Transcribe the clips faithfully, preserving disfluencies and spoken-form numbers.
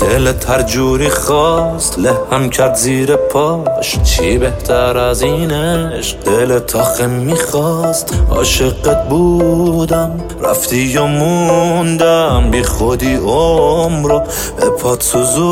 دلت هر جوری خواست لهم کرد زیر پاش. چی بهتر از این عشق دلت آخه میخواست. عاشقت بودم رفتی و موندم، بی خودی عمرو به پات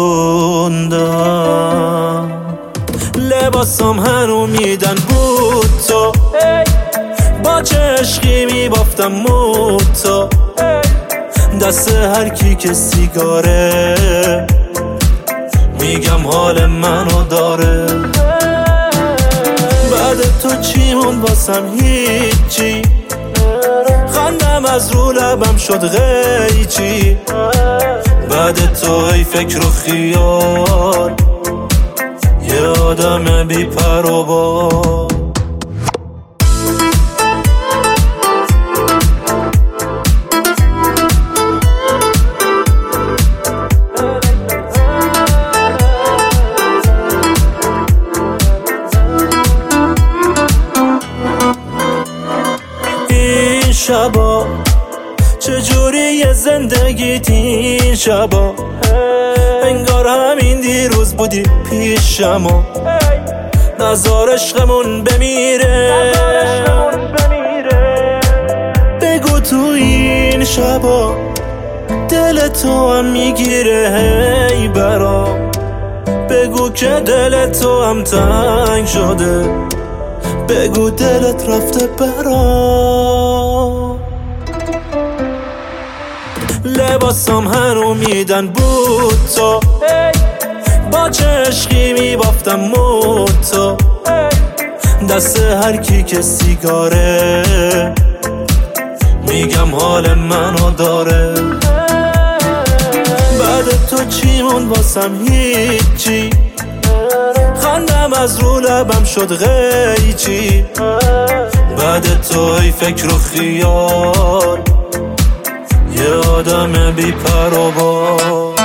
سوزوندم. لباسم هنو میدن بود تو، با چه عشقی میبافتم مود تو. دست هر کی که سیگاره میگم حال منو داره. بعد تو چی مون واسم هیچی، خندم از رو لبم شد غیچی. بعد تو ای فکر و خیال یه آدم بی پر و بال. این شبا چجوری یه زندگیت، این شبا انگار همین دیروز بودی پیشم و نزار عشقمون بمیره. بگو تو این شبا دل تو هم میگیره هی برام. بگو که دل تو هم تنگ شده، بگو دلت رفته برام. لباسم هنو میدن بود تو، با چه عشقی میبافتم مود تو. دست هر کی که سیگاره میگم حال منو داره. بعد تو چی مون واسم هیچی، خندم از رو لبم شد غیچی. بعد تو ای فکر و خیال یه آدم بی پر و بال.